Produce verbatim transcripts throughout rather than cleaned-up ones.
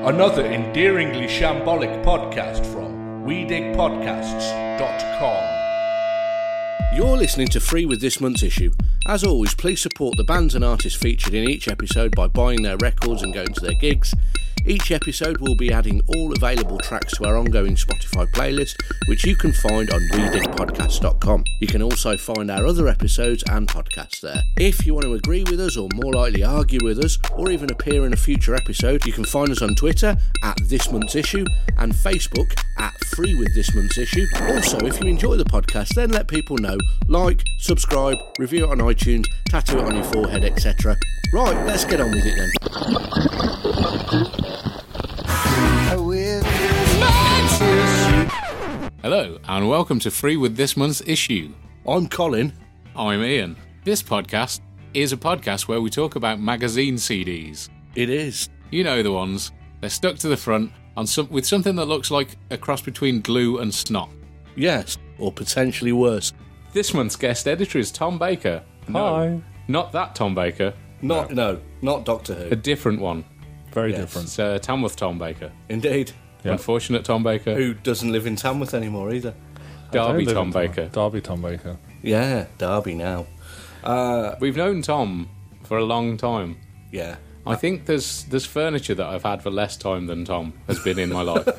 Another endearingly shambolic podcast from we dig podcasts dot com. You're listening to Free with this month's issue. As always, please support the bands and artists featured in each episode by buying their records and going to their gigs. Each episode will be adding all available tracks to our ongoing Spotify playlist, which you can find on we dig podcasts dot com. You can also find our other episodes and podcasts there. If you want to agree with us, or more likely argue with us, or even appear in a future episode, you can find us on Twitter at This Month's Issue and Facebook at Free with This Month's Issue. Also, if you enjoy the podcast, then let people know. Like, subscribe, review it on iTunes, tattoo it on your forehead, et cetera. Right, let's get on with it then. Hello, and welcome to Free with this month's issue. I'm Colin. I'm Ian. This podcast is a podcast where we talk about magazine C Ds. It is. You know the ones. They're stuck to the front on some, with something that looks like a cross between glue and snot. Yes, or potentially worse. This month's guest editor is Tom Baker. No, Hi. not that Tom Baker. Not, no, not Doctor A Who. different one. Very Yes. different. It's uh, Tamworth Tom Baker. Indeed. Yeah. Unfortunate Tom Baker. Who doesn't live in Tamworth anymore either. I don't Derby live Tom in Baker. Derby Tom Baker. Yeah, Derby now. Uh, We've known Tom for a long time. yeah. I think there's there's furniture that I've had for less time than Tom has been in my life.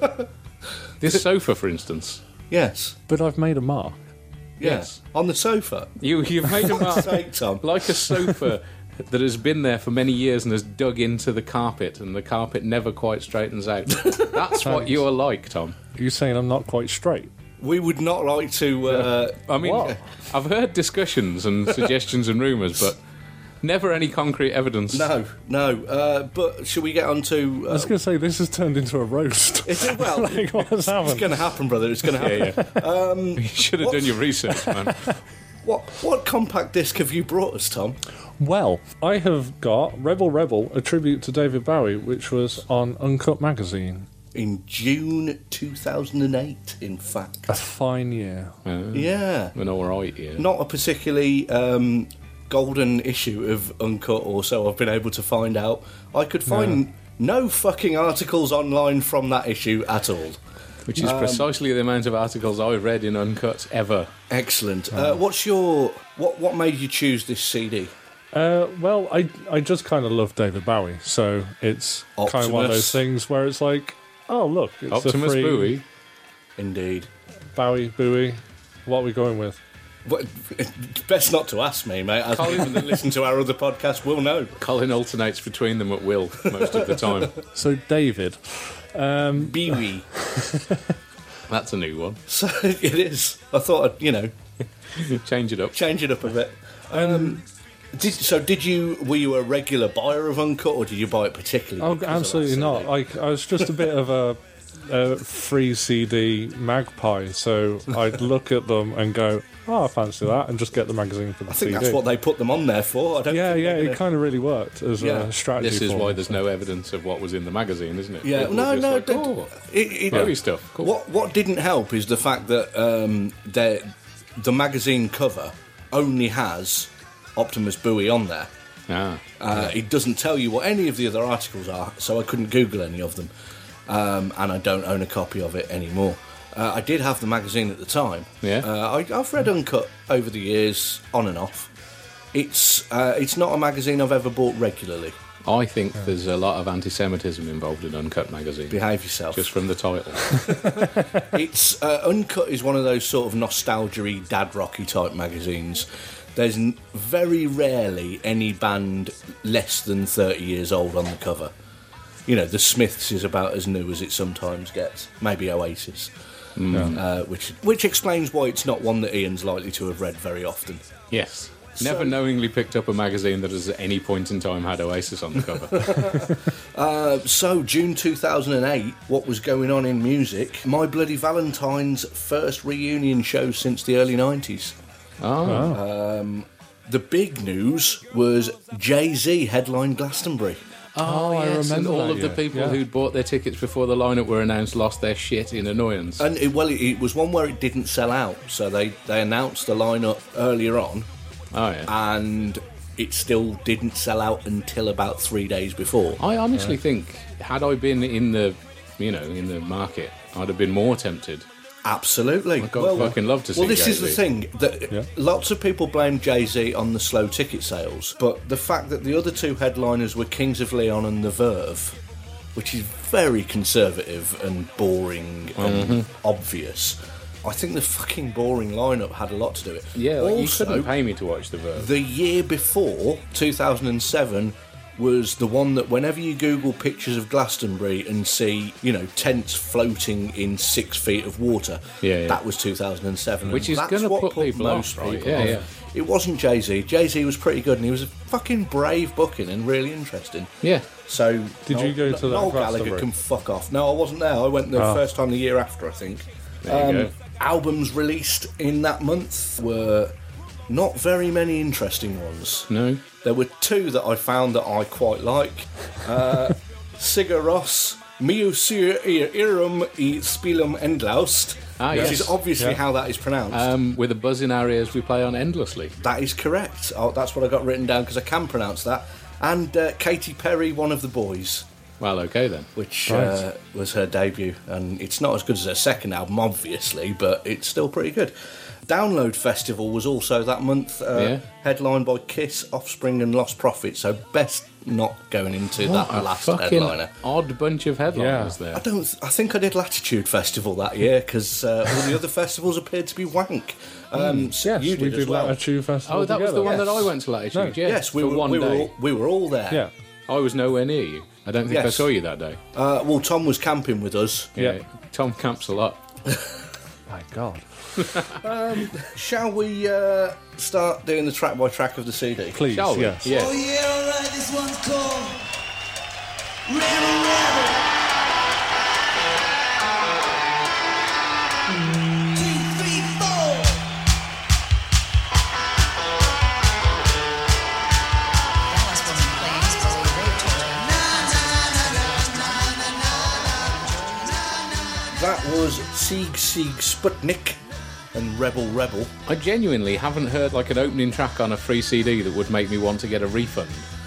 This sofa, for instance. Yes. But I've made a mark. Yes. Yeah. On the sofa. You you've made a For mark sake, Tom. like a sofa that has been there for many years and has dug into the carpet, and the carpet never quite straightens out. That's what you're like, Tom. Are you saying I'm not quite straight? We would not like to... Uh, I mean, What? I've heard discussions and suggestions and rumours, but never any concrete evidence. no, no. Uh, but should we get on to... Uh, I was going to say, this has turned into a roast. is it, well, Like, what has it's happened? going to happen, brother. It's going to happen. Yeah, yeah. you should have what- done your research, man. What what compact disc have you brought us, Tom? Well, I have got Rebel Rebel, a tribute to David Bowie, which was on Uncut Magazine. In June two thousand eight, in fact. A fine year. Uh, Yeah. an alright, yeah. Not a particularly um, golden issue of Uncut, or so I've been able to find out. I could find no fucking articles online from that issue at all. Which is precisely the amount of articles I've read in Uncut ever. Excellent. Uh, what's your... What, what made you choose this C D? Uh, well, I I just kind of love David Bowie, so it's kind of one of Optimus. those things where it's like, oh, look, it's Optimus a free Bowie. Indeed. Bowie, Bowie. What are we going with? What, it's best not to ask me, mate. As people that listen to our other podcast will know. Colin alternates between them at will most of the time. So, David. Um, Bewee. That's a new one. So it is. I thought I'd, you know, Change it up. change it up a bit. Um, did, so did you, were you a regular buyer of Uncut, or did you buy it particularly? Oh, because of absolutely that not. C D? Like, I was just a bit of a, a free C D magpie, so I'd look at them and go, "Oh, I fancy that," and just get the magazine for the I think C D. that's what they put them on there for. I don't yeah, think yeah, they're it gonna- kind of really worked as Yeah. a strategy. This is for why me. there's no evidence of what was in the magazine, isn't it? Yeah, People no, were just no. like, they- oh, it, it, Bowie stuff. Cool. What what didn't help is the fact that um, the the magazine cover only has Optimus Bowie on there. Ah, Uh, It doesn't tell you what any of the other articles are, so I couldn't Google any of them, um, and I don't own a copy of it anymore. Uh, I did have the magazine at the time. Yeah. Uh, I, I've read Uncut over the years, on and off. It's uh, it's not a magazine I've ever bought regularly. I think there's a lot of anti-Semitism involved in Uncut magazine. Behave yourself. Just from the title. It's uh, Uncut is one of those sort of nostalgia-y, dad rocky type magazines. There's n- very rarely any band less than thirty years old on the cover. You know, the Smiths is about as new as it sometimes gets. Maybe Oasis, uh, which which explains why it's not one that Ian's likely to have read very often. Yes. Never So- knowingly picked up a magazine that has at any point in time had Oasis on the cover. Uh, so, June two thousand eight, what was going on in music? My Bloody Valentine's first reunion show since the early nineties. Oh, The big news was Jay-Z headlined Glastonbury. oh, I yes, and remember all that, of the yeah. people Yeah. who'd bought their tickets before the lineup were announced lost their shit in annoyance. And it, well, it, it was one where it didn't sell out, so they, they announced the lineup earlier on, oh, yeah. and it still didn't sell out until about three days before. I honestly think, had I been in the, you know, in the market, I'd have been more tempted. Absolutely. I'd well, fucking love to see Well, this Jay-Z. is the thing, that Yeah. lots of people blame Jay-Z on the slow ticket sales, but the fact that the other two headliners were Kings of Leon and The Verve, which is very conservative and boring and Mm-hmm. obvious, I think the fucking boring lineup had a lot to do with it. Yeah, like you Also, couldn't pay me to watch The Verve. the year before, two thousand seven, was the one that whenever you Google pictures of Glastonbury and see, you know, tents floating in six feet of water, Yeah, yeah. that was two thousand seven. Which and is that's gonna what put people most off, right? people Yeah, off. yeah. It wasn't Jay-Z. Jay-Z was pretty good, and he was a fucking brave booking and really interesting. Yeah. So, Did you go to that Noel Gallagher Glastonbury? can fuck off. No, I wasn't there. I went the Oh. first time the year after, I think. There you go. Albums released in that month were not very many interesting ones. No. There were two that I found that I quite like. Uh, Sigur Rós, Miu sur irum I spilum endlaust, Ah, which yes. is obviously Yeah. how that is pronounced. Um, with a buzz in our ears, we play on endlessly. that is correct. Oh, that's what I got written down because I can pronounce that. And uh, Katy Perry, One of the Boys, Well, okay then. which Right. uh, was her debut. And it's not as good as her second album, obviously, but it's still pretty good. Download Festival was also that month, uh, Yeah. headlined by Kiss, Offspring, and Lost Prophet. So best not going into What that a last fucking headliner. odd bunch of headliners Yeah. I there. don't. th- I think I did Latitude Festival that year because uh, all the other festivals appeared to be wank. Um, s- Yes, you we did, as did well. Latitude Festival Oh, that was the together. one that I Yes. went to Latitude. No. Yeah, Yes, we for were. one we day. were. All, we were all there. Yeah. I was nowhere near you. I don't think I Yes. saw you that day. Uh, well, Tom was camping with us. Yeah. Yeah. Tom camps a lot. My God. Shall we uh, start doing the track by track of the C D? Please, Shall we? yes. Yeah. Oh yeah, alright, this one's called Rebel Rebel. Two, three, four. Dallas wasn't pleased because he raped her. That was Sieg Sieg Sputnik and Rebel Rebel. I genuinely haven't heard like an opening track on a free C D that would make me want to get a refund.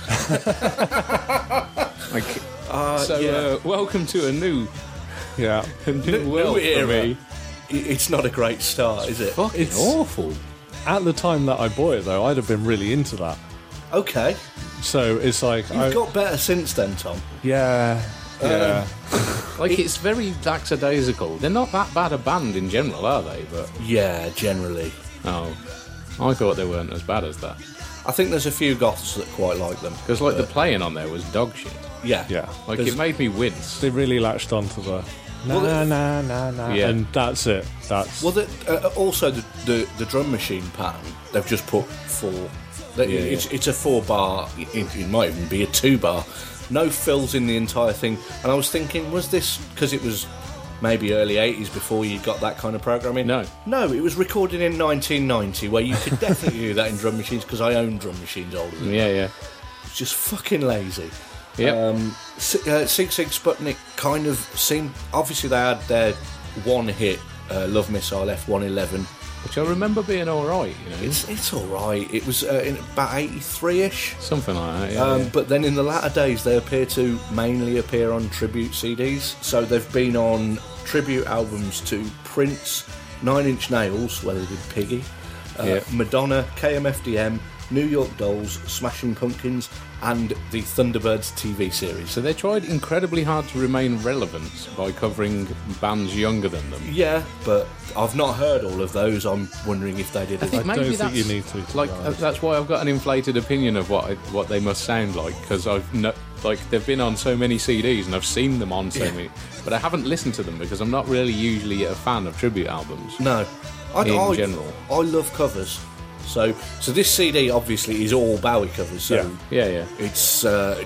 like, so, yeah. uh, welcome to a new, Yeah. a new world New for me. I- It's not a great start, is it? Fucking It's- awful. At the time that I bought it, though, I'd have been really into that. Okay, So it's like, you've I, got better since then, Tom. yeah, yeah. Like, it's very lackadaisical. They're not that bad a band in general, are they? But, Yeah, generally. oh, I thought they weren't as bad as that. I think there's a few goths that quite like them. Because, like, the playing on there was dog shit. Yeah, Yeah. Like, There's- it made me wince. They really latched onto the na Well, they- na na na, Yeah. and that's it. That's Well, the, uh, also the, the the drum machine pattern they've just put four. that- Yeah, it's it's a four bar. It, it might even be a two bar. No fills in the entire thing. And I was thinking, was this because it was maybe early eighties before you got that kind of programming? No. no, it was recorded in nineteen ninety, where you could definitely do that in drum machines because I own drum machines older than Yeah, yeah. It's just fucking lazy. Yep. Um, Si- uh, Sieg Sieg Sputnik kind of seemed. Obviously, they had their one hit, uh, Love Missile F one eleven. Which I remember being alright, you know. It's it's all right. It was uh, in about eighty-three ish. Something like that, yeah. Um, yeah. But then in the latter days, they appear to mainly appear on tribute C Ds. So they've been on tribute albums to Prince, Nine Inch Nails, where they did Piggy, uh, Yeah. Madonna, K M F D M, New York Dolls, Smashing Pumpkins, and the Thunderbirds T V series. So they tried incredibly hard to remain relevant by covering bands younger than them. Yeah, but I've not heard all of those. I'm wondering if they did. I think I maybe don't think that's you need to, to be like honest. that's why I've got an inflated opinion of what I, what they must sound like because I've no, like they've been on so many C Ds and I've seen them on so Yeah. many, but I haven't listened to them because I'm not really usually a fan of tribute albums. No, I, In I, general. I love covers. So, so this C D obviously is all Bowie covers. So Yeah. Yeah, yeah. it's uh,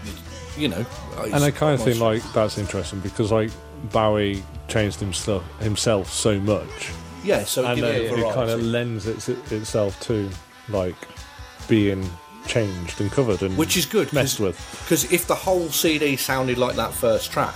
you know, it's and I kind of quite think like that's interesting because like Bowie changed himself himself so much, yeah. So and give then it a it variety. kind of lends its, itself to like being changed and covered and Which is good, messed with. Because if the whole C D sounded like that first track,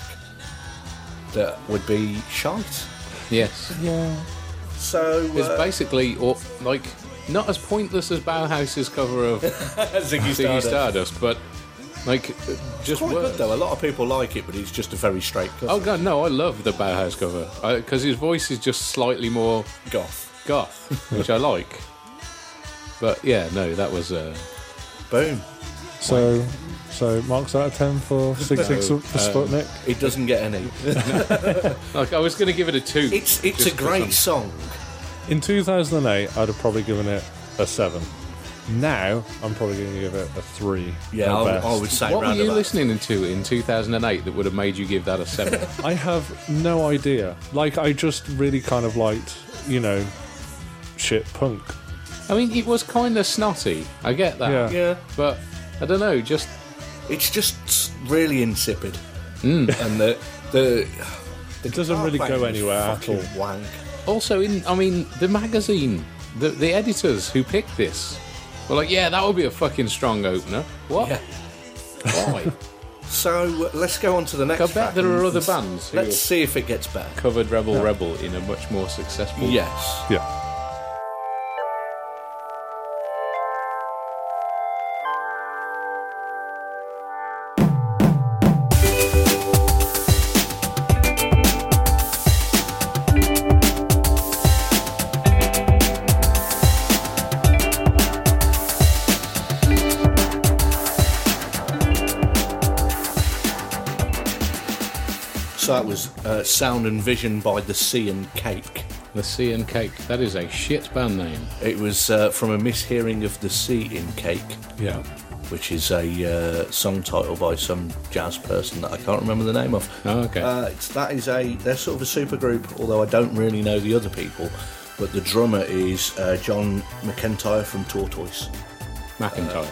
that would be shite. Yes. Yeah. So It's uh, basically or, like not as pointless as Bauhaus's cover of Ziggy Ziggy Stardust. Stardust, but like just Quite works. good though. A lot of people like it, but it's just a very straight cut. Oh god, no! I love the Bauhaus cover because his voice is just slightly more Goth. goth, which I like. But yeah, no, that was uh, Boom. So, so marks out of ten for six six for Sputnik. It doesn't get any. like I was going to give it a two. It's it's just a for great some- song. In two thousand eight, I'd have probably given it a seven. Now, I'm probably going to give it a three. Yeah, at I, best. I would say What were round you about. listening to in two thousand eight that would have made you give that a seven? I have no idea. Like, I just really kind of liked, you know, shit punk. I mean, it was kind of snotty. I get that. Yeah. Yeah, But I don't know. Just it's just really insipid, Mm. and the the It doesn't really guitar go playing is anywhere at fucking all. Wank. also in. I mean, the magazine, the the editors who picked this were like, yeah, that would be a fucking strong opener. What? Yeah. Why? So uh, let's go on to the next. I bet track there are and other let's- bands who Let's have see if it gets better. covered Rebel Rebel in a much more successful. Yes. Yeah. So that was uh, Sound and Vision by The Sea and Cake. The Sea and Cake. That is a shit band name. It was uh, from a mishearing of The Sea in Cake, Yeah. which is a uh, song title by some jazz person that I can't remember the name of. Oh, okay. Uh, it's, that is a they're sort of a super group, although I don't really know the other people. But the drummer is uh, John McIntyre from Tortoise. McIntyre.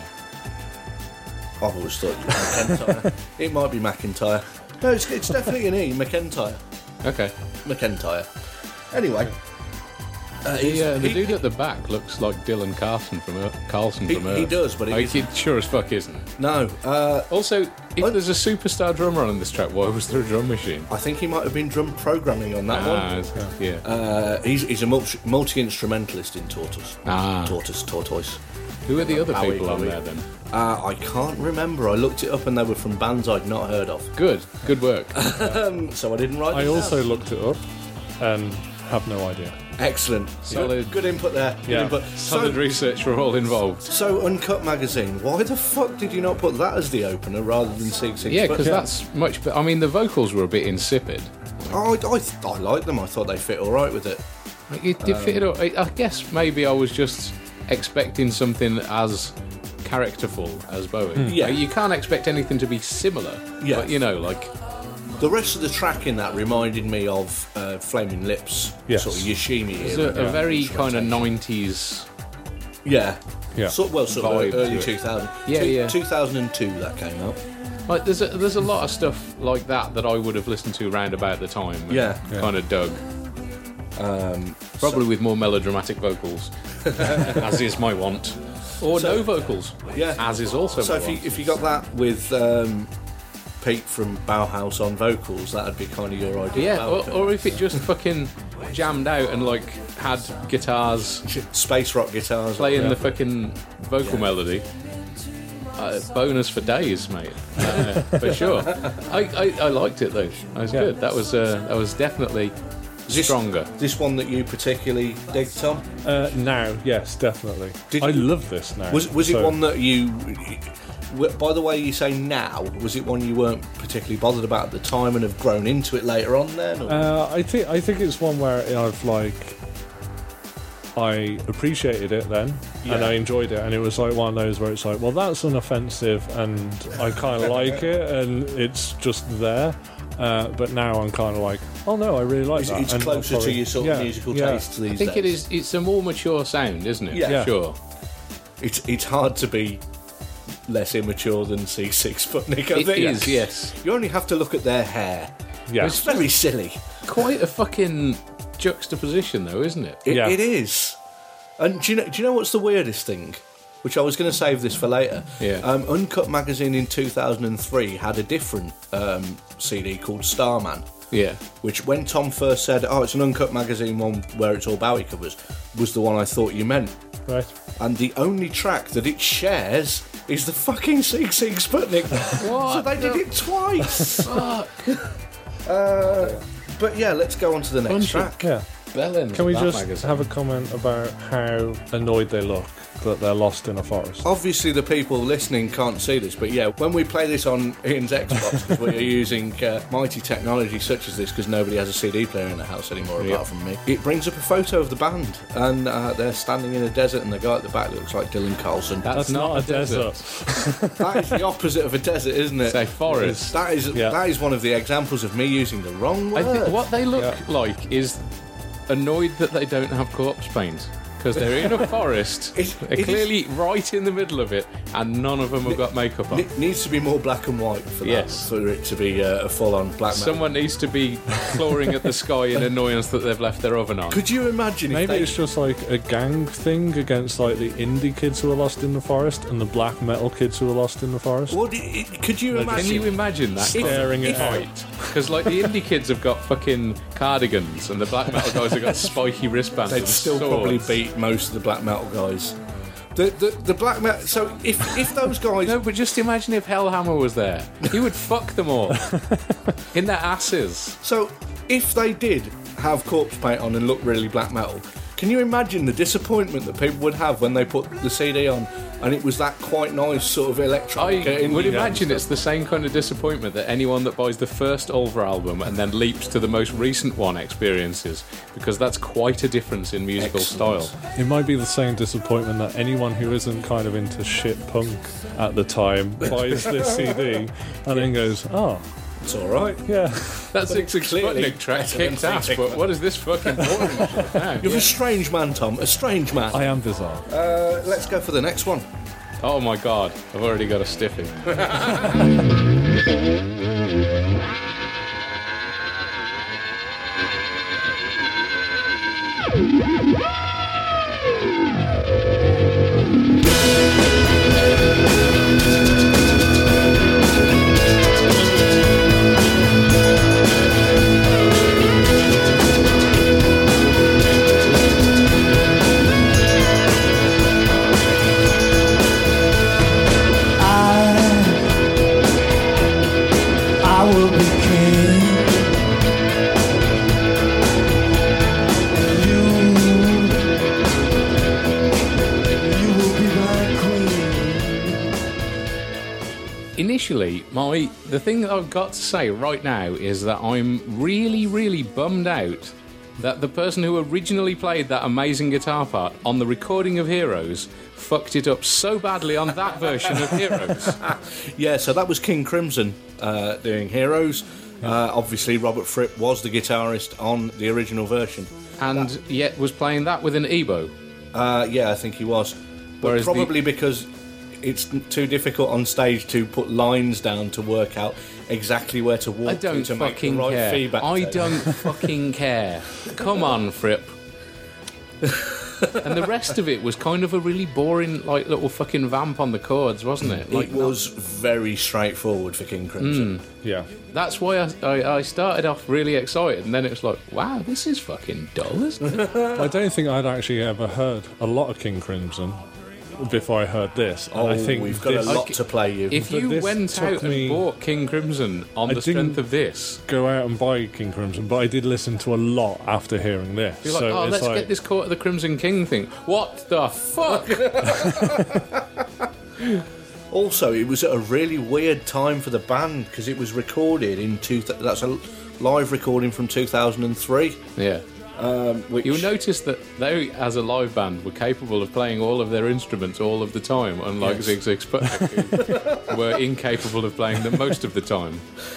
I've always thought it was McIntyre. It might be McIntyre. No, it's, it's definitely an E. McIntyre. okay. McIntyre. Anyway, uh, he's- The, uh, the he- dude at the back looks like Dylan Carlson from Earth. Carlson He- from he Earth. does, but it like, isn't. it sure as fuck isn't. no, uh, Also, if What? there's a superstar drummer on this track, why was there a drum machine? I think he might have been drum programming on that Ah, one. it's- yeah. Uh, he's, he's a multi, multi-instrumentalist in Tortoise. Ah. Tortoise, Tortoise. Who are the other Howie, people on Howie. there then? Uh, I can't remember. I looked it up and they were from bands I'd not heard of. Good, good work. So I didn't write I them also down. looked it up and have no idea. Excellent. Solid. Good, good input there. Good Yeah. input. Solid So, research for all involved. so Uncut Magazine, why the fuck did you not put that as the opener rather than Six Six? Yeah, But- because that's much. Be- I mean, the vocals were a bit insipid. Oh, I, I, I like them. I thought they fit all right with it. Like, it did fit it. All, I I guess maybe I was just expecting something as characterful as Bowie. Yeah. Like, you can't expect anything to be similar. Yeah. But you know, like The rest of the track in that reminded me of uh, Flaming Lips, Yes. sort of Yoshimi it's era. a, a very kind of instrumentation. nineties. Yeah. Yeah. So, well, sort of Vibe to early it. two thousand. Yeah, Two- yeah. two thousand two that came out. Like there's a, there's a lot of stuff like that that I would have listened to around about the time. and Yeah. kind of dug. Um, Probably with more melodramatic vocals, as is my want, or So- no vocals. Yeah. as is also So my if you want. if you got that with um, Pete from Bauhaus on vocals, that'd be kind of your idea. Yeah, of or, or if it just fucking jammed out and like had guitars space rock guitars. playing yeah. the fucking vocal melody. Uh, bonus for days, mate. Uh, for sure. I, I, I liked it though. That was Yeah. good. That was uh, that was definitely This- stronger. This one that you particularly dig, Tom, Uh, now, yes, definitely. Did I you- love this now. was was it So- one that you? w- By the way, you say now, was it one you weren't particularly bothered about at the time and have grown into it later on? Then, or? Uh, I think I think it's one where I've like I appreciated it then and Yeah. I enjoyed it, and it was like one of those where it's like, well, that's unoffensive and I kind of like it, and it's just there. Uh, but now I'm kind of like, oh no, I really like it's that. it's And I'll closer probably- to your sort yeah, of musical yeah. tastes these I think days. it is. It's a more mature sound, isn't it? Yeah. Yeah. Sure. It's it's hard to be less immature than C six Sputnik. I It think. is, yes. You only have to look at their hair. Yeah. It's very silly. Quite a fucking juxtaposition, though, isn't it? It, Yeah. it is. And do you know? Do you know what's the weirdest thing? Which I was going to save this for later. Yeah. Um, Uncut Magazine in two thousand three had a different um, C D called Starman. Yeah. Which, when Tom first said, "Oh, it's an Uncut Magazine one where it's all Bowie covers," was the one I thought you meant. Right. And the only track that it shares is the fucking Sig Sig Sputnik. What? So they did it twice. Fuck. uh, but yeah, let's go on to the next Bunch of- track. Yeah. Bellend Can we that just magazine. have a comment about how annoyed they look that they're lost in a forest? Obviously, the people listening can't see this, but yeah, when we play this on Ian's Xbox, because we are using uh, mighty technology such as this, because nobody has a C D player in the house anymore Yep. apart from me, it brings up a photo of the band, and uh, they're standing in a desert, and the guy at the back looks like Dylan Carlson. That's, That's not, a desert. That is the opposite of a desert, isn't it? Say forest. That is Yeah. that is one of the examples of me using the wrong I word. think what they look Yeah. like is annoyed that they don't have corpse paint. Because they're in a forest, It- they're it clearly right in the middle of it, and none of them have got makeup on. It needs to be more black and white for that, Yes. for it to be uh, a full-on black metal. Someone needs to be clawing at the sky in annoyance that they've left their oven on. Could you imagine if Maybe they... it's just like a gang thing against like the indie kids who are lost in the forest and the black metal kids who are lost in the forest. What, it, could you They're imagine... Can you imagine that? Staring it out. Because like the indie kids have got fucking cardigans, and the black metal guys have got spiky wristbands. They'd and still swords. probably beat most of the black metal guys. The, the the black metal. So if if those guys, No, but just imagine if Hellhammer was there. He would fuck them all in their asses. so if they did have corpse paint on and look really black metal, can you imagine the disappointment that people would have when they put the C D on and it was that quite nice sort of I electronic? indie would dance imagine stuff? it's the same kind of disappointment that anyone that buys the first Ulver album and then leaps to the most recent one experiences, because that's quite a difference in musical Excellent. style. It might be the same disappointment that anyone who isn't kind of into shit punk at the time buys this C D and then goes, oh, It's all right. yeah. That's But it's Six clearly Sputnik track better than kicked ass, Six but what is this fucking boring shit now? You're a strange man, Tom. A strange man. I am bizarre. Uh, let's go for the next one. Oh my god, I've already got a stiffy. I will be king. You, you will be my queen. Initially, my the thing that I've got to say right now is that I'm really, really bummed out that the person who originally played that amazing guitar part on the recording of Heroes fucked it up so badly on that version of Heroes. Yeah, so that was King Crimson uh, doing Heroes. Uh, obviously, Robert Fripp was the guitarist on the original version. And yet was playing that with an Ebo. Uh, yeah, I think he was. But Whereas the- probably because it's too difficult on stage to put lines down to work out exactly where to walk I don't to, to make the fucking right care. feedback. I tape. don't fucking care. Come on, Fripp. And the rest of it was kind of a really boring, like, little fucking vamp on the chords, wasn't it? Like, It was very straightforward for King Crimson. Yeah. that's why I, I, I started off really excited, and then it was like, wow, this is fucking dull, isn't it? I don't think I'd actually ever heard a lot of King Crimson before I heard this. And Oh, I think we've got this a lot to play you. If But you this went took out and me- bought King Crimson on I the strength didn't- of this, go out and buy King Crimson, but I did listen to a lot after hearing this. you're like, so oh, it's let's like, get this Court of the Crimson King thing. What the fuck? Also, it was at a really weird time for the band because it was recorded in two. Th- that's a live recording from two thousand three. Yeah. Um, which You'll notice that they, as a live band, were capable of playing all of their instruments all of the time, unlike Yes. Zig Zig Sputnik, who were incapable of playing them most of the time.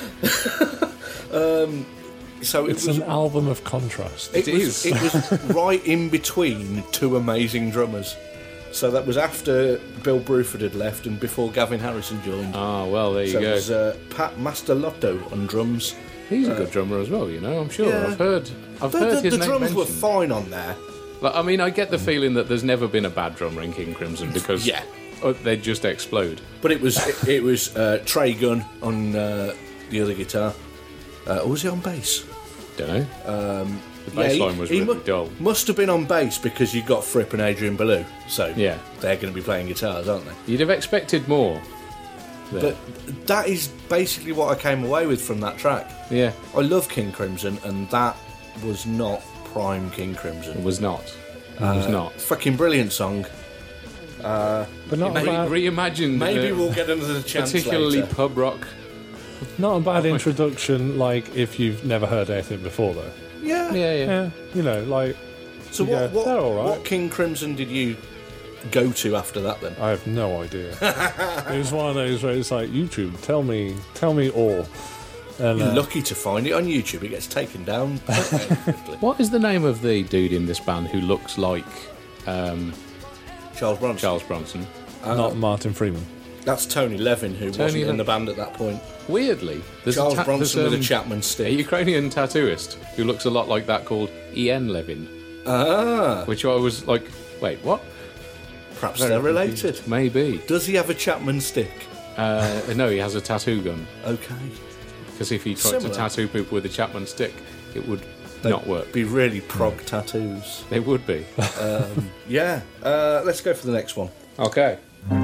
so it it's was. an album of contrast. It, It was, is. it was right in between two amazing drummers. So that was after Bill Bruford had left and before Gavin Harrison joined. Ah, well, there you so go. it was uh, Pat Mastelotto on drums. He's a good drummer as well, you know, I'm sure. yeah. I've heard I've The, heard the, his the name drums mentioned. were fine on there. Like, I mean, I get the feeling that there's never been a bad drummer in King Crimson because Yeah. uh, they'd just explode. But it was it, it was uh, Trey Gunn on uh, the other guitar. Uh, or was he on bass? Don't know. The bass line was he really mu- dull. Must have been on bass because you've got Fripp and Adrian Belew, so Yeah. they're going to be playing guitars, aren't they? You'd have expected more. there. But that is basically what I came away with from that track. Yeah, I love King Crimson, and that was not prime King Crimson. it was not. It was not. Fucking brilliant song. But not a Re- bad, reimagined. Maybe uh, we'll get another chance particularly later. pub rock. not a bad introduction. Like if you've never heard anything before, though. Yeah. Yeah, yeah. Yeah, you know, like So You what, go, what, "They're all right." what King Crimson did you go to after that then? I have no idea. It was one of those where it's like YouTube, tell me, tell me all. And You're uh, lucky to find it on YouTube. It gets taken down very quickly. What is the name of the dude in this band who looks like um, Charles Bronson. Charles Bronson? not Martin Freeman. That's Tony Levin, who Tony wasn't in Levin. the band at that point. Weirdly, there's Charles a ta- Bronson there's, with um, a Chapman a stick. Ukrainian tattooist who looks a lot like that called Ian Levin, Ah, which I was like, wait, what? perhaps Very they're related. confused. Maybe. Does he have a Chapman stick? Uh, no, he has a tattoo gun. Okay. Because if he tried Similar. to tattoo people with a Chapman stick, it would They'd not work. Be really prog tattoos. They would be. Yeah. Uh, let's go for the next one. Okay.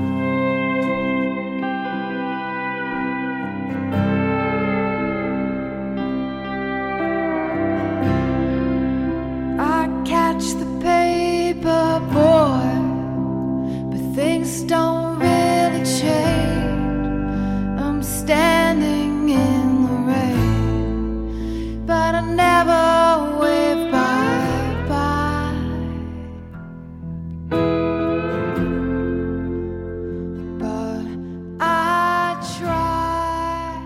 I catch the paper boy, but things don't really change. I'm standing in the rain, but I never wave bye bye. But I try.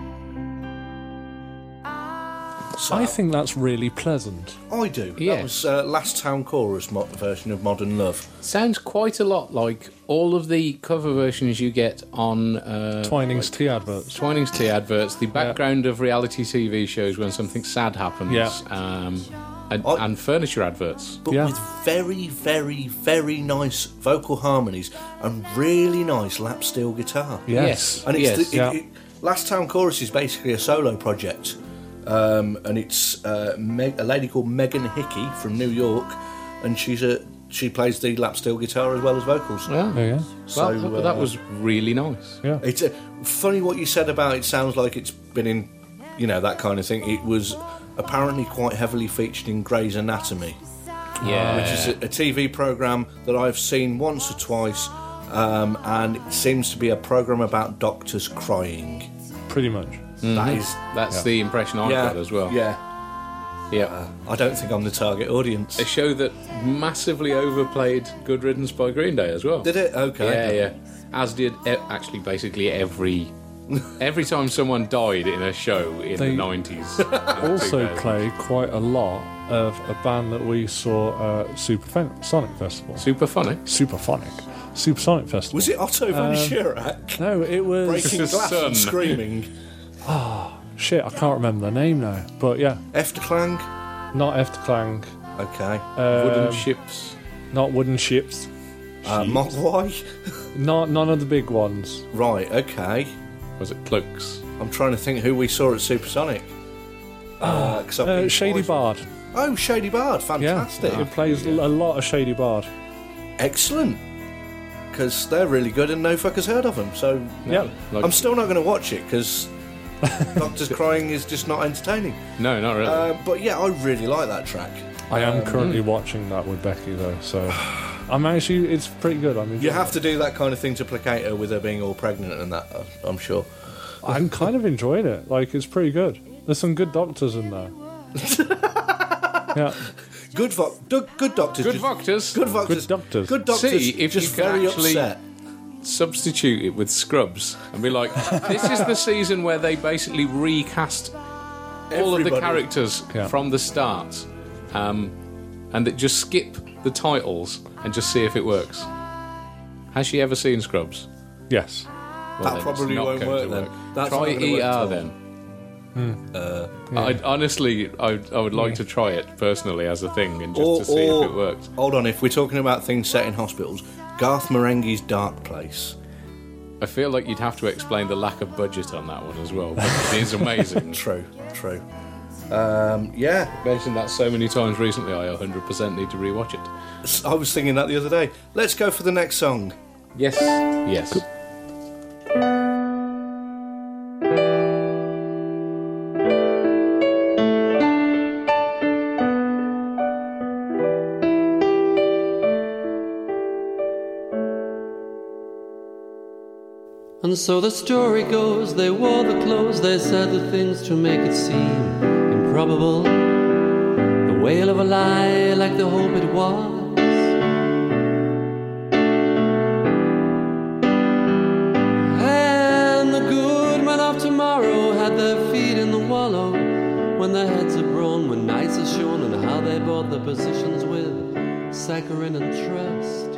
So, I think that's really pleasant. I do. Yeah. That was uh, Last Town Chorus mo- version of Modern Love. Sounds quite a lot like all of the cover versions you get on uh, Twinings tea adverts. Twinings tea adverts, the background of reality T V shows when something sad happens, Yeah. um, and, I- and furniture adverts. But Yeah. with very, very, very nice vocal harmonies and really nice lap steel guitar. Yes. And it's yes. the, it, Yeah. it, Last Town Chorus is basically a solo project, um, and it's uh, Meg, a lady called Megan Hickey from New York, and she's a she plays the lap steel guitar as well as vocals. Yeah. There you go. So, well, that, uh, that was really nice. Yeah. It's a, funny what you said about it. Sounds like it's been in, you know, that kind of thing. It was apparently quite heavily featured in Grey's Anatomy, Yeah. which is a, a T V program that I've seen once or twice, um, and it seems to be a program about doctors crying. Pretty much. That is, That's the impression I yeah, got as well. yeah. Yeah. I don't think I'm the target audience. A show that massively overplayed Good Riddance by Green Day as well. Did it? Okay. Yeah, yeah. As did e- actually basically every every time someone died in a show in They the nineties. Also play quite a lot of a band that we saw at Supersonic Festival. Super funny. Superphonic. Supersonic Festival. Was it Otto von Schirach No, it was... breaking glass Son. and screaming? Shit, I can't remember the name now. But yeah, Efterklang? not Efterklang, Okay. Wooden um, ships. not Wooden Ships, Uh, Mogwai? not none of the big ones. Right, okay. Was it Cloaks? I'm trying to think who we saw at Supersonic. Uh, 'cause I've Uh, been Shady twice. Bard. Oh, Shady Bard, Yeah, fantastic. it plays a lot of Shady Bard. Excellent. Because they're really good and no fuckers heard of them. So Yeah. Like, I'm still not going to watch it because Doctors Crying is just not entertaining. no, not really. Uh, but yeah, I really like that track. I am currently watching that with Becky though, so I'm actually it's pretty good. I'm You have to do that kind of thing to placate her with her being all pregnant and that, uh, I'm sure. I'm kind of enjoying it. Like it's pretty good. There's some good doctors in there. Yeah, Good, vo- do- good doctors. Good just- doctors. Good doctors. Good doctors. Good doctors. See, if just you can very actually- upset. Substitute it with Scrubs and be like, this is the season where they basically recast all of the Everybody. characters Yeah. from the start, um, and that just skip the titles and just see if it works. Has she ever seen Scrubs? yes. Well, That then it's probably not won't going work to then. That's try not gonna E work at R all. then. Uh, I honestly, I, I would like to try it personally as a thing and just or, to see or- if it works. Hold on, if we're talking about things set in hospitals, Garth Marenghi's Dark Place. I feel like you'd have to explain the lack of budget on that one as well, but it is amazing. True, true. Um, yeah, Mentioned that so many times recently, I one hundred percent need to rewatch it. I was thinking that the other day. Let's go for the next song. Yes. Yes. And so the story goes, they wore the clothes, they said the things to make it seem improbable. The wail of a lie like the hope it was. And the good men of tomorrow had their feet in the wallow when their heads are grown, when nights are shown, and how they bought their positions with saccharine and trust.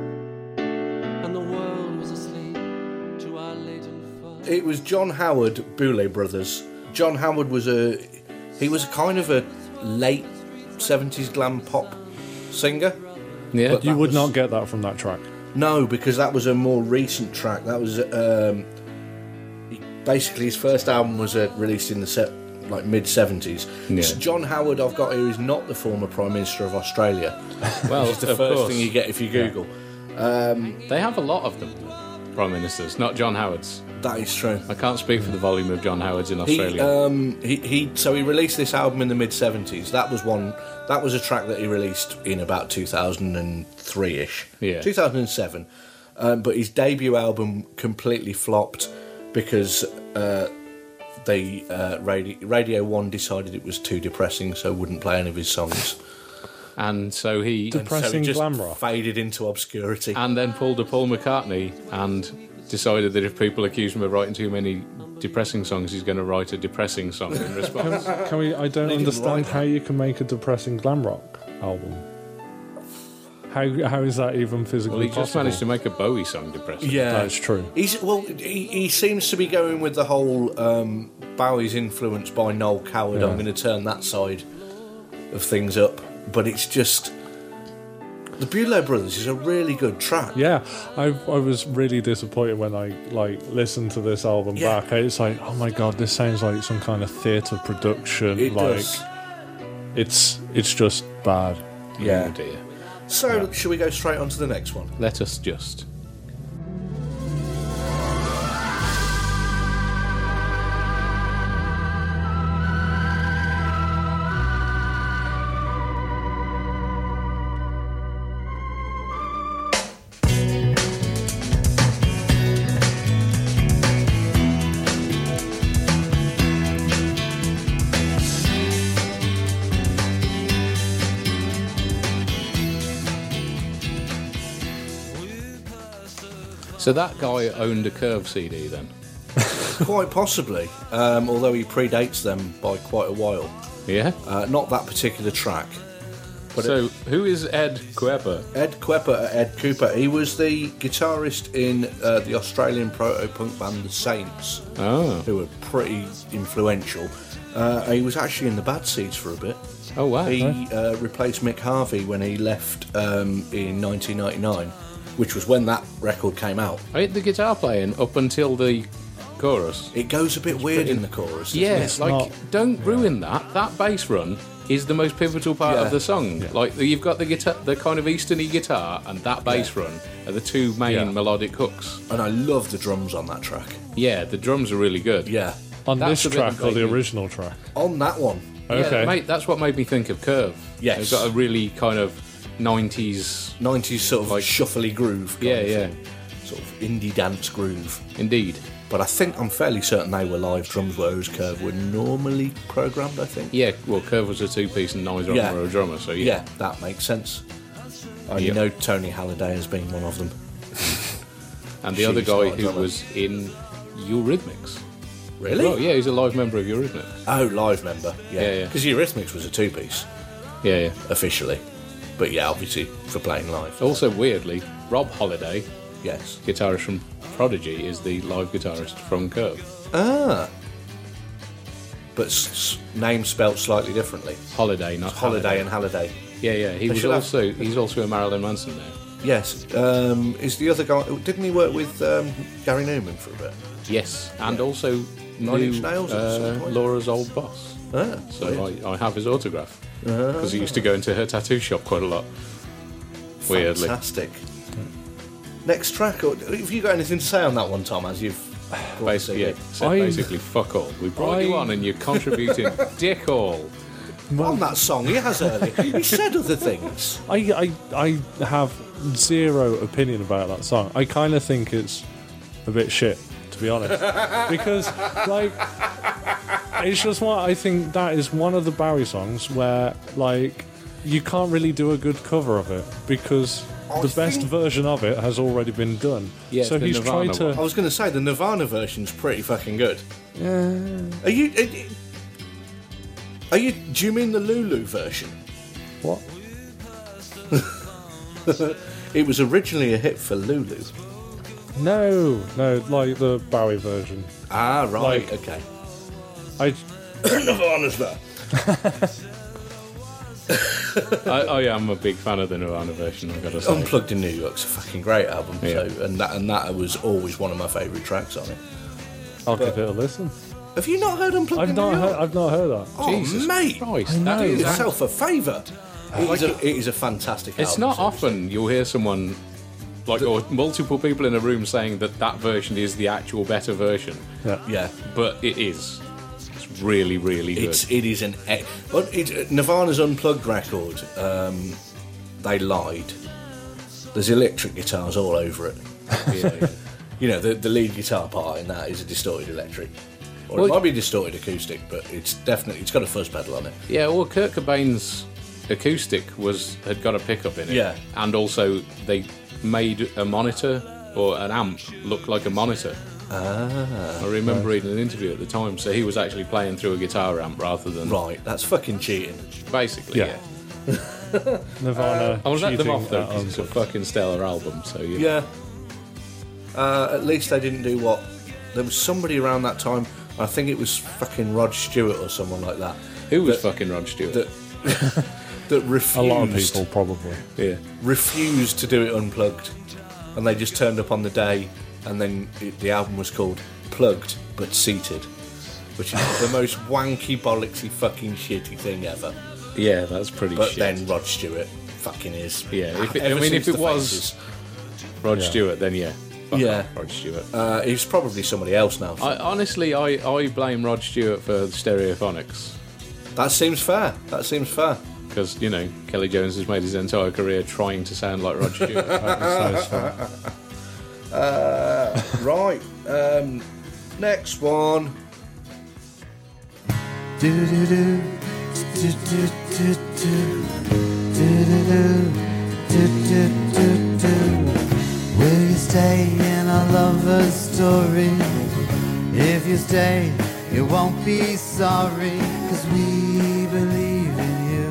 And the world was asleep to our latent fuss. It was John Howard, Boulay Brothers. John Howard was a... He was kind of a late seventies glam pop singer. Yeah. But You that would was- not get that from that track. No, because that was a more recent track. That was... Um, he- basically, his first album was uh, released in the set, like mid-seventies. Yeah. So John Howard, I've got here, is not the former Prime Minister of Australia. Well, It's the of first course. thing you get if you Google. They have a lot of them, Prime Ministers, not John Howard's. That is true. I can't speak for the volume of John Howard's in He, Australia. um, he, he, so he released this album in the mid seventies. That was one. That was a track that he released in about two thousand three ish. Yeah. two thousand seven. Um, but his debut album completely flopped because uh, they uh, Radio, Radio One decided it was too depressing, so wouldn't play any of his songs. and so he so Depressing he just glam rock. faded into obscurity. and then pulled a Paul McCartney and decided that if people accuse him of writing too many depressing songs, he's going to write a depressing song in response. Can we? I don't They didn't understand write how you can make a depressing glam rock album. How how is that even physically Well, he just possible? managed to make a Bowie song depressing. Yeah, That's true. He's well. He, he seems to be going with the whole um, Bowie's influenced by Noel Coward. Yeah. I'm going to turn that side of things up, but it's just the Boulay Brothers is a really good track. Yeah, I I was really disappointed when I like listened to this album Yeah. back. It's like, oh my god, this sounds like some kind of theatre production. It like does. it's it's just bad. Yeah. Oh dear. So, shall we go straight on to the next one? Let us just. So that guy owned a Curve C D then? Quite possibly, um, although he predates them by quite a while. Yeah? Uh, not that particular track. But So who is Ed Kuiper? Ed Kuiper, Ed Cooper, he was the guitarist in uh, the Australian proto-punk band The Saints, Oh. who were pretty influential. Uh, he was actually in the Bad Seeds for a bit. Oh wow. He uh, replaced Mick Harvey when he left um, in nineteen ninety-nine, which was when that record came out. I hate the guitar playing up until the chorus. It goes a bit weird in the chorus. doesn't Yeah, it? like not- don't ruin that. That bass run is the most pivotal part Yeah. of the song. Like you've got the guitar, the kind of easterny guitar, and that bass Yeah. run are the two main Yeah. melodic hooks. And I love the drums on that track. Yeah, the drums are really good. Yeah. On That's this the bit track that or made the me- original track? On that one. Yeah, Okay. mate, that's what made me think of Curve. Yes. It's got a really kind of nineties. nineties sort of Like- shuffly groove. kind Yeah, of yeah. thing. Sort of indie dance groove. Indeed. But I think I'm fairly certain they were live drums, whereas Curve were normally programmed, I think. Yeah, well, Curve was a two-piece and neither of Yeah. them were a drummer, so yeah. Yeah, that makes sense. Oh, you Yep. know Tony Halliday has been one of them. And the other She's guy not a who drummer. was in Eurythmics. Really? Oh, yeah, he's a live member of Eurythmics. Oh, live member. Yeah, Yeah, yeah. because Eurythmics was a two-piece, Yeah, yeah. officially. But yeah, obviously, for playing live. Also, weirdly, Rob Holiday, Yes. guitarist from Prodigy, is the live guitarist from Curve. Ah. But s- s- name spelt slightly differently. Holiday, not Holiday and Halliday. Yeah, yeah. He They was should have- also he's also a Marilyn Manson now. Yes. Um, is the other guy... Didn't he work with um, Gary Newman for a bit? Yes, and also Nine knew, Inch Nails at uh, some point? Laura's old boss. Ah, So I, I have his autograph. Because he used to go into her tattoo shop quite a lot. Weirdly. Fantastic. Next track, or have you got anything to say on that one, Tom, as you've... Basically, yeah, said I- basically, fuck all. We brought you I- on and you're contributing dick all. On that song he has earlier. He said other things. I, I, I have zero opinion about that song. I kind of think it's a bit shit, to be honest. Because, like, it's just what I think that is one of the Bowie songs where, like, you can't really do a good cover of it because I the best think- version of it has already been done. Yeah, so it's the he's Nirvana tried to. I was going to say, the Nirvana version's pretty fucking good. Yeah. Are you... Are you, are you do you mean the Lulu version? What? It was originally a hit for Lulu. No, no, like the Bowie version. Ah, right, Like- okay. I. Nirvana's there. I, oh yeah, I'm a big fan of the Nirvana version, I've got to say. Unplugged in New York's a fucking great album, Yeah. so, and that and that was always one of my favourite tracks on it. I'll give it a listen. Have you not heard Unplugged I've in not New York? heard. I've not heard that. Oh, Jesus mate! Christ, I that know. Do is yourself a favour. It is a, it is a fantastic It's album. not seriously. often you'll hear someone, like, or multiple people in a room saying that that version is the actual better version, Yeah. Yeah. but it is. It's really, really good. It's it is an e- but it, Nirvana's Unplugged record. Um, they lied. There's electric guitars all over it. Yeah, yeah. You know, the the lead guitar part in that is a distorted electric, or Well, it might be a distorted acoustic, but it's definitely it's got a fuzz pedal on it. Yeah, well, Kurt Cobain's acoustic was had got a pickup in it. Yeah. And also, they made a monitor or an amp look like a monitor. Ah, I remember reading an interview at the time, so he was actually playing through a guitar amp rather than... right. That's fucking cheating. Basically, yeah. Yeah. Nirvana. I'll let them cheating off, though, at 'cause it's a Unplugged. fucking stellar album, so you... Yeah. Uh, at least they didn't do what. There was somebody around that time. I think it was fucking Rod Stewart or someone like that. Who was that- fucking Rod Stewart? That that refused. A lot of people probably. yeah. refused to do it unplugged, and they just turned up on the day, and then it, the album was called Plugged but Seated, which is the most wanky bollocksy fucking shitty thing ever. Yeah, that's pretty But shit. then Rod Stewart fucking is. Yeah, if it- I Ever mean, if since it the was- Faces. Rod Yeah. Stewart, then yeah. Fuck Yeah. off, Rod Stewart. uh, he's probably somebody else now. I, honestly, I, I blame Rod Stewart for Stereophonics. That seems fair. That seems fair. Because, you know, Kelly Jones has made his entire career trying to sound like Rod Stewart. That is fun. Uh, right. Um, next one. Will you stay in a lover's story? If you stay, you won't be sorry, 'cause we believe in you.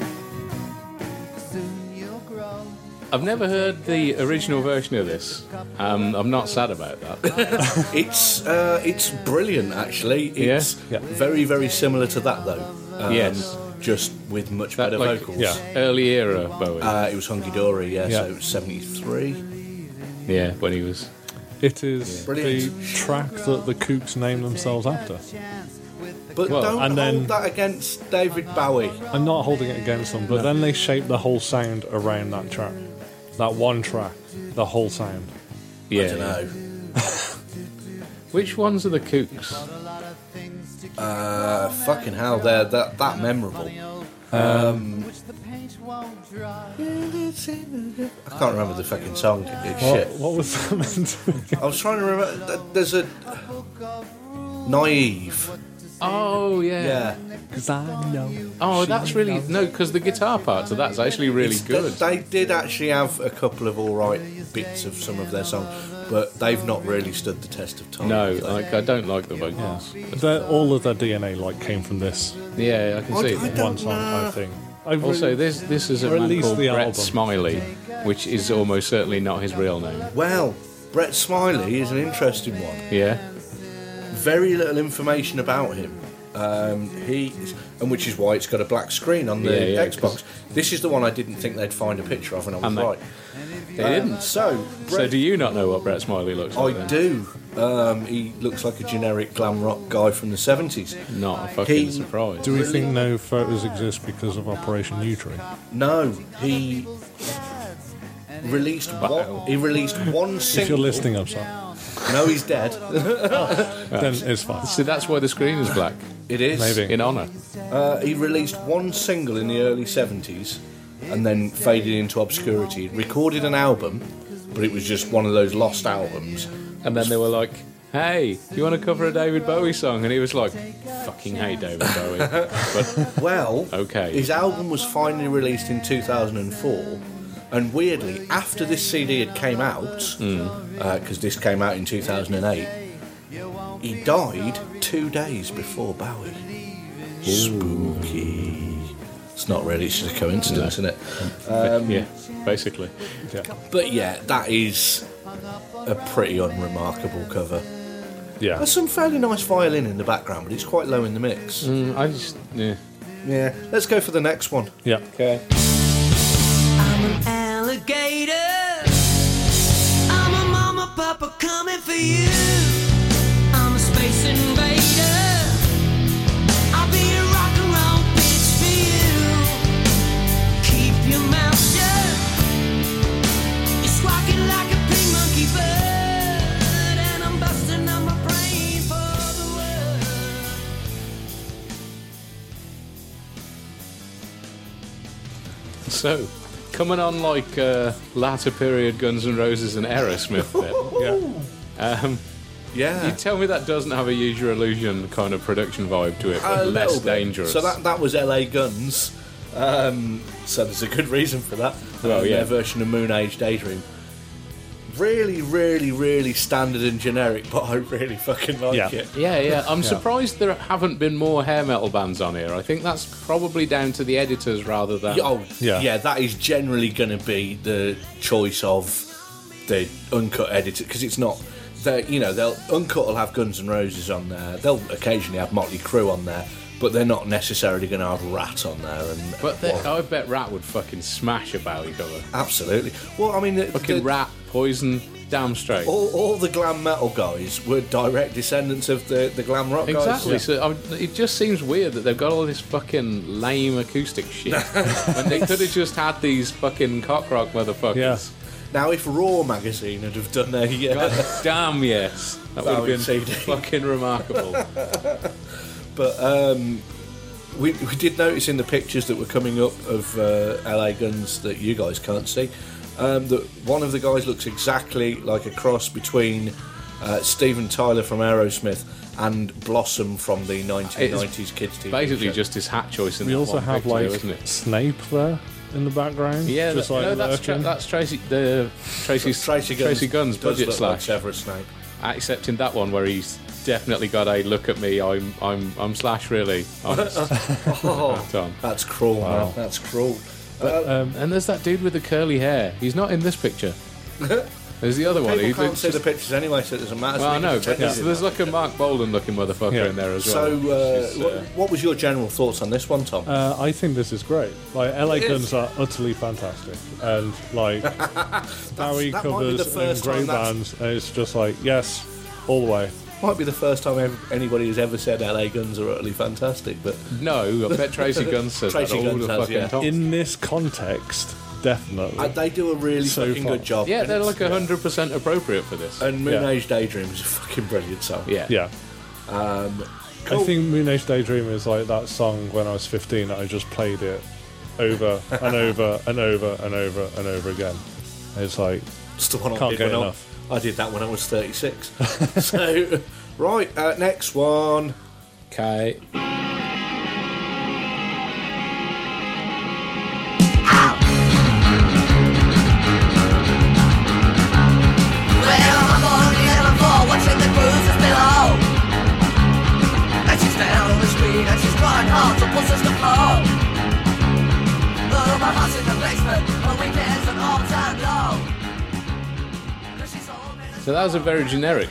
Soon you'll grow. I've never heard the original version of this. Um, I'm not sad about that. It's uh, it's brilliant actually. It's Yeah. very very similar to that though. Um, Yes. Just with much That, better like, vocals. Yeah. early era Bowie. Uh, it was Hunky Dory, yeah, Yeah. so it was seventy-three. yeah, when he was... It is Brilliant. the track that the Kooks named themselves after. But Well, don't and then- hold that against David Bowie. I'm not holding it against them, but then they shaped the whole sound around that track. That one track, the whole sound. Yeah. I don't know. Which ones are the Kooks? Uh, fucking hell, they're that, that memorable. Um, I can't remember the fucking song. It's What, shit. what was that meant to be? I was trying to remember. th- There's a Naive. Oh, yeah. Yeah. Because I know. Oh, that's really... No, because the guitar part of that's actually really It's- good. They did actually have a couple of all right bits of some of their songs, but they've not really stood the test of time. No, have they? like, I don't like the vocals. They're- all of their D N A like came from this Yeah, I can I- see I that. don't one song, know. I think. I really- Also, this this is a Or at man least called the Brett album. Smiley, which is almost certainly not his real name. Well, Brett Smiley is an interesting one. Yeah? Very little information about him. Um, he, and which is why it's got a black screen on the Yeah, yeah, Xbox. This is the one I didn't think they'd find a picture of, and I was And they- right. They Um, didn't. So, So Brett- do you not know what Brett Smiley looks I like? then? do. Um, he looks like a generic glam rock guy from the seventies. Not a fucking He- surprise. Do we think no photos exist because of Operation Nutri? No, he released Wow. one. He released one If single. you're listening, I'm sorry. No, he's dead. Then it's fine. See, that's why the screen is black. It is. Maybe. In honour. Uh, he released one single in the early seventies and then faded into obscurity. He recorded an album, but it was just one of those lost albums. And then they were like, hey, you want to cover a David Bowie song? And he was like, fucking hate David Bowie. But Well, Okay. his album was finally released in two thousand four, and weirdly, after this C D had came out, because this came out in two thousand eight, he died two days before Bowie. Spooky. It's not really, it's just a coincidence, isn't it? Um, yeah, basically. But yeah, that is a pretty unremarkable cover. Yeah. There's some fairly nice violin in the background, but it's quite low in the mix. Mm, I just, yeah. Yeah, let's go for the next one. Yeah. Okay. I'm an alligator. I'm a mama, papa coming for you. I'm a space invader. I'll be a rock and roll bitch for you. Keep your mouth shut. You're squawking like a pink monkey bird, and I'm busting on my brain for the word. So, coming on like uh, latter period Guns N' Roses and Aerosmith then. Yeah. Um, Yeah. you tell me that doesn't have a Use Your Illusion kind of production vibe to it, A but less little bit. dangerous. So that that was L A Guns. Um, so there's a good reason for that. Well, Um, yeah. Their version of Moon Age Daydream. Really, really, really standard and generic, but I really fucking like Yeah. it. Yeah, yeah. I'm surprised there haven't been more hair metal bands on here. I think that's probably down to the editors rather than. Yeah, oh, Yeah. yeah. That is generally going to be the choice of the uncut editor because it's not. They, you know, they'll uncut will have Guns N' Roses on there. They'll occasionally have Motley Crue on there, but they're not necessarily going to have Rat on there. And But they, well, I bet Rat would fucking smash a Bowie cover. absolutely. Well, I mean, the, Fucking the- Rat, Poison, damn straight. all, all the glam metal guys were direct descendants of the, the glam rock Exactly. guys. So I, it just seems weird that they've got all this fucking lame acoustic shit when they could have just had these fucking cock rock motherfuckers. Yeah. Now, if Raw magazine had have done a uh, God damn yes, that would have Bowie been C D. fucking remarkable. But um, we, we did notice in the pictures that were coming up of uh, L A Guns that you guys can't see um, that one of the guys looks exactly like a cross between uh, Steven Tyler from Aerosmith and Blossom from the nineteen nineties kids T V Basically, show. just his hat choice in We that also one have picture, like isn't it? Snape there in the background. Yeah, just that- like no, that's, tra- lurking. that's Tracy. The Tracy's Tracy Guns, Tracy Guns does budget look like slash. Severus Snape. Except in that one where he's definitely got a look at me. I'm I'm I'm slash really honest. Oh, Tom. that's cruel, man. That's cruel. Um, And there's that dude with the curly hair. He's not in this picture. There's the other one. People He can't looks see just- the pictures anyway, so it doesn't matter. Well, I know, but Technically. there's, there's like a Mark Bolden looking motherfucker Yeah. in there as So, well. uh, Which is, what, uh, what was your general thoughts on this one, Tom? Uh, I think this is great. Like L A It Guns is. are utterly fantastic, and like Bowie that might be the covers and first great time that's- bands. And it's just like yes, all the way. Might be the first time ev- anybody has ever said L A Guns are utterly fantastic, but no, I bet Tracy Guns says Tracy that all Guns the has, fucking yeah. time. In this context, definitely. uh, they do a really So fucking far. good job. Yeah, and they're it's- like one hundred percent appropriate for this. And Moon Yeah. Age Daydream is a fucking brilliant song. yeah. yeah. Um, I cool. think Moon Age Daydream is like that song when I was fifteen. I just played it over and over and over and over and over again. It's like It's the one I Can't did get when I, enough. I did that when I was thirty-six. So, right, uh, next one. Okay. Well, I'm on the elevator, watching the cruisers below. And she's down on the street, and she's trying hard to push us to floor. Oh, my heart's in the basement, on weekends and all time low. 'Cause she's all in a So that was a very generic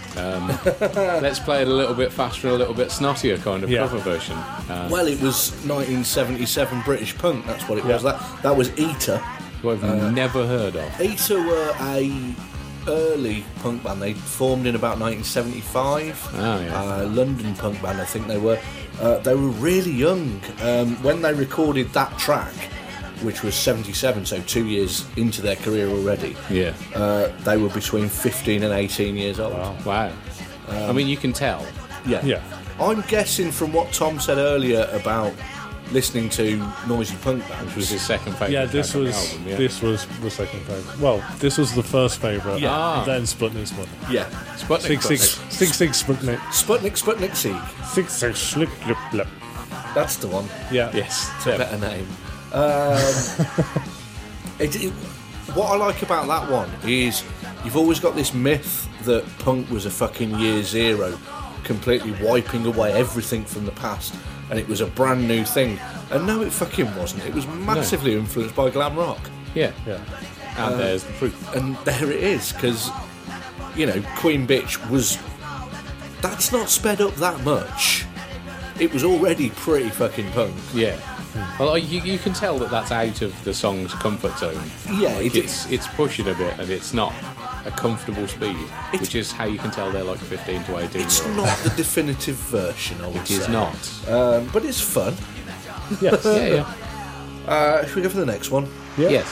Um, let's play it a little bit faster, a little bit snottier kind of Yeah. cover version. Uh, Well, it was nineteen seventy-seven British punk. That's what it was. Yeah. That that was Eater. who I've never heard of. Eater were a early punk band. They formed in about nineteen seventy-five. Oh, yeah. Uh, London punk band, I think they were. Uh, they were really young um, when they recorded that track, which was seventy-seven, so two years into their career already. Yeah. Uh, they were between fifteen and eighteen years old. Wow. I mean, you can tell. Yeah. Yeah. I'm guessing from what Tom said earlier about listening to noisy punk bands. Which was his second favourite Yeah, this track on the was album, yeah. this was the second favourite. Well, this was the first favourite. Yeah. Ah. Then Sputnik Sputnik. Yeah. Sputnik, Six six Sputnik. six six Sputnik. Sputnik, Sputnik Sieg. Six six slip blip blip. That's the one. Yeah. Yes. It's a better name. Um, it, it, what I like about that one is you've always got this myth that punk was a fucking year zero, completely wiping away everything from the past, and it was a brand new thing. And no, it fucking wasn't. It was massively influenced by glam rock. Yeah. Yeah. And there's the proof. And there it is, because, you know, Queen Bitch was... That's not sped up that much. It was already pretty fucking punk. Yeah. Well, you, you can tell that that's out of the song's comfort zone. Yeah, Like, it it's it's pushing a bit, and it's not a comfortable speed, It's- which is how you can tell they're like fifteen to eighteen. It's year olds. not the definitive version, I would It say. is not. Um, but it's fun. Yes. Yeah, yeah. Uh, should we go for the next one? Yeah. Yes.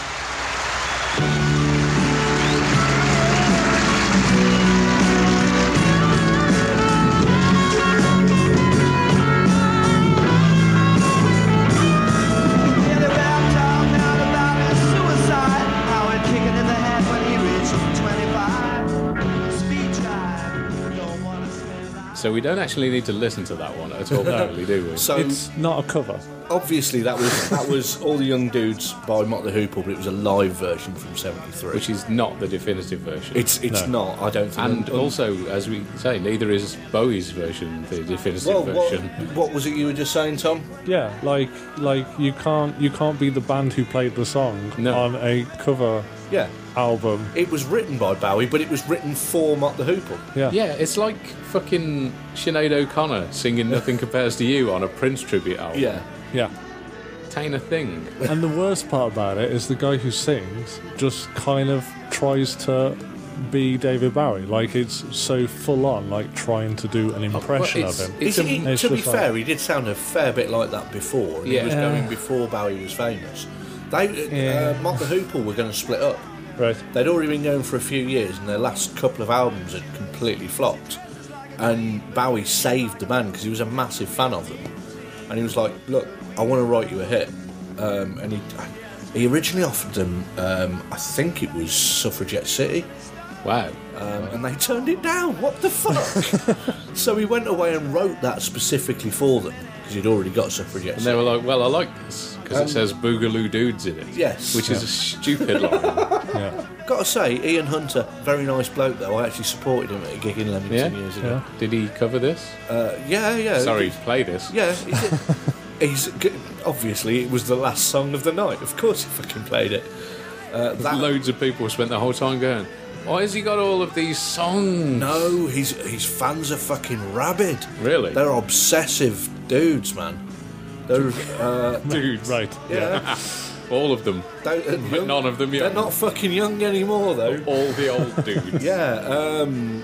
So we don't actually need to listen to that one at all, really, do we? So It's not a cover. obviously that was that was All the Young Dudes by Mott the Hoople, but it was a live version from seventy-three. Which is not the definitive version. it's it's No. not. I don't think. and un- un- also, as we say, neither is Bowie's version the definitive well, what, version. what was it you were just saying, Tom? Yeah, like like you can't you can't be the band who played the song No. on a cover Yeah, album. it was written by Bowie, but it was written for Mott the Hoople. Yeah. Yeah, it's like fucking Sinead O'Connor singing Nothing Compares to You on a Prince tribute album. Yeah, Yeah. Tain't a thing. And the worst part about it is the guy who sings just kind of tries to be David Bowie. Like it's so full on, like trying to do an impression Well, it's- of him. it's Is a- he- It's to be just like- fair, he did sound a fair bit like that before. And Yeah. he was Yeah. going before Bowie was famous. They, Yeah. uh, Mott the Hoople were going to split up. Right. They'd already been going for a few years, and their last couple of albums had completely flopped. And Bowie saved the band because he was a massive fan of them. And he was like, "Look, I want to write you a hit." Um, and he he originally offered them, um, I think it was Suffragette City, Wow. um, and they turned it down. What the fuck? So he went away and wrote that specifically for them because he'd already got Suffragette And City. they were like, well, I like this because Um, it says Boogaloo Dudes in it. Yes. Which is a stupid line. Yeah. Gotta say, Ian Hunter, very nice bloke though. I actually supported him at a gig in Leamington Yeah? years ago. Did he cover this? Uh, yeah, yeah. Sorry, play this. Yeah, he did. He's g- obviously it was the last song of the night. Of course, he fucking played it. Uh, that, Loads of people spent the whole time going, why has he got all of these songs? no, his his fans are fucking rabid. Really? They're obsessive dudes, man. They're uh, Dudes. Right. yeah. All of them. They- uh, But young- none of them They're young. not fucking young anymore, though. All the old dudes. Yeah. Um,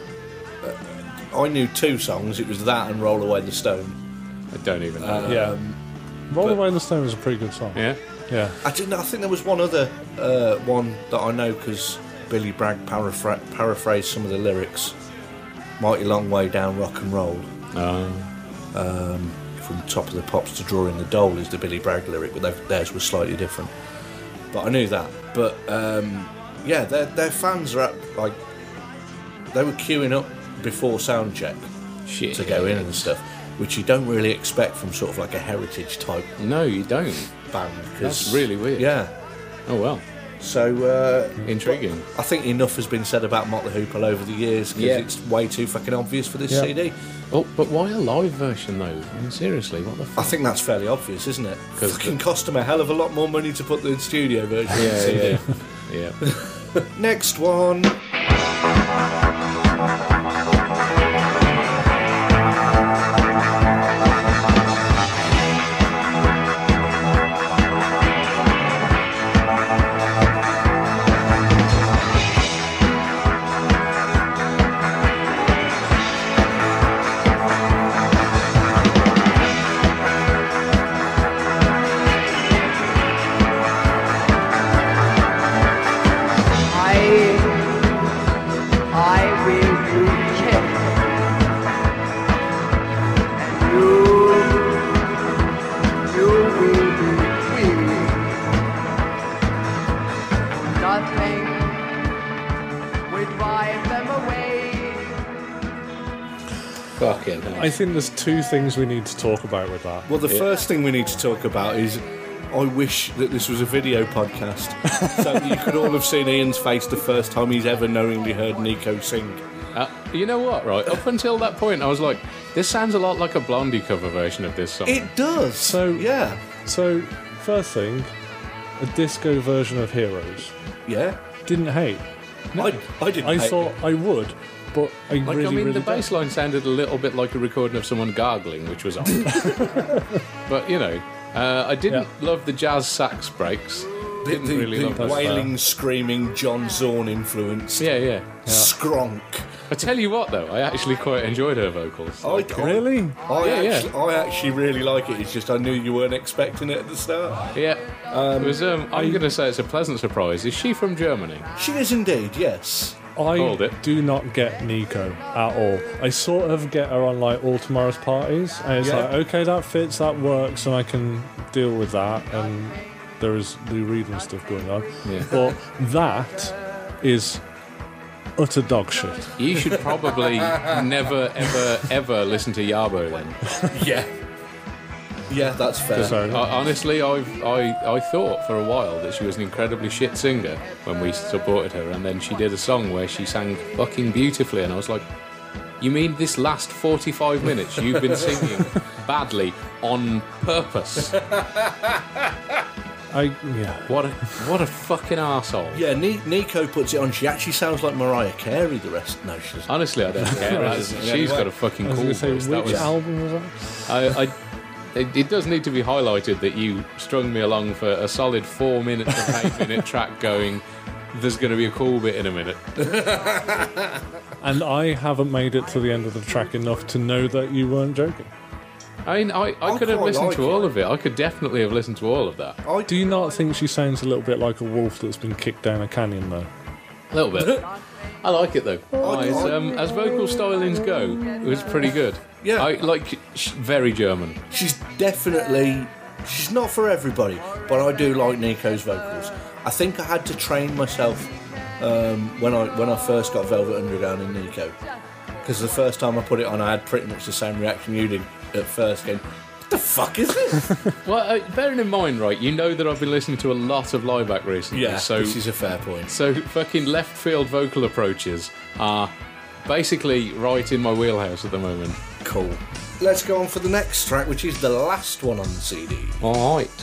uh, I knew two songs. It was that and "Roll Away the Stone." I don't even know. Yeah. Um, Roll but- Away the Stone was a pretty good song. Yeah? Yeah. I didn't. I think there was one other uh, one that I know because Billy Bragg paraphr- paraphrased some of the lyrics. "Mighty long way down rock and roll." Oh. Um, from Top of the Pops to Drawing the Dole is the Billy Bragg lyric, but their- theirs was slightly different. But I knew that. But um, yeah, their their fans are at, like they were queuing up before sound check Shit. to go in and stuff, which you don't really expect from sort of like a heritage type No, you don't. band. 'cause- That's really weird. Yeah. Oh, well. So uh, Intriguing. I think enough has been said about Mott the Hoople over the years because Yeah. it's way too fucking obvious for this Yeah. C D. Oh, but why a live version, though? I mean, seriously, what the I fuck? think that's fairly obvious, isn't it? 'Cause Fucking the- cost them a hell of a lot more money to put the studio version on the C D. Yeah, yeah. yeah. Next one. Fucking hell. I think there's two things we need to talk about with that. Well, the first thing we need to talk about is I wish that this was a video podcast so that you could all have seen Ian's face the first time he's ever knowingly heard Nico sing. Uh, you know what, right? Up until that point, I was like, this sounds a lot like a Blondie cover version of this song. It does. So yeah. So first thing, a disco version of Heroes. Yeah. Didn't hate. I, I didn't I hate thought it. I would, but I Like, really, I mean, really the don't. bass line sounded a little bit like a recording of someone gargling, which was odd. But, you know, uh, I didn't love the jazz sax breaks. The, Didn't the, really the love that. wailing, screaming, John Zorn influenced Yeah, yeah. skronk. I tell you what, though, I actually quite enjoyed her vocals. I, Really? I, Yeah, yeah. actually, I actually really like it. It's just I knew you weren't expecting it at the start. Yeah. it was, um, I'm going to say it's a pleasant surprise. Is she from Germany? She is indeed, yes. I Called it. do not get Nico at all. I sort of get her on like all tomorrow's parties, and it's Yeah. like, okay, that fits, that works, and I can deal with that. And there is Lou Reed and stuff going on, Yeah. but that is utter dog shit. You should probably never, ever, ever listen to Yabo then. Yeah. Yeah, that's fair. Sorry. I, honestly, I've, I I thought for a while that she was an incredibly shit singer when we supported her, and then she did a song where she sang fucking beautifully, and I was like, you mean this last forty-five minutes you've been singing badly on purpose? I yeah. What a what a fucking arsehole. Yeah, Ni- Nico puts it on. She actually sounds like Mariah Carey. The rest, no, she doesn't. Honestly, I don't care. That's- Yeah, she's anyway. got a fucking I was cool going to say, voice. which That was, album was that? I, I, it, it does need to be highlighted that you strung me along for a solid four minutes of eight minute track going, there's going to be a cool bit in a minute. And I haven't made it to the end of the track enough to know that you weren't joking. I mean, I, I I could have quite listened like to it. all of it. I could definitely have listened to all of that. I, Do you not think she sounds a little bit like a wolf that's been kicked down a canyon, though? A little bit. I like it though. I- As, I- um, as vocal stylings go, it was pretty good. Yeah. I like sh- very German. she's definitely. She's not for everybody, but I do like Nico's vocals. I think I had to train myself um, when I when I first got Velvet Underground and Nico, because the first time I put it on, I had pretty much the same reaction you did at first. Going, what the fuck is this? Well, uh, bearing in mind, right, you know that I've been listening to a lot of live act recently. Yeah, so this is a fair point. So fucking left field vocal approaches are basically right in my wheelhouse at the moment. Cool. Let's go on for the next track, which is the last one on the C D. All right.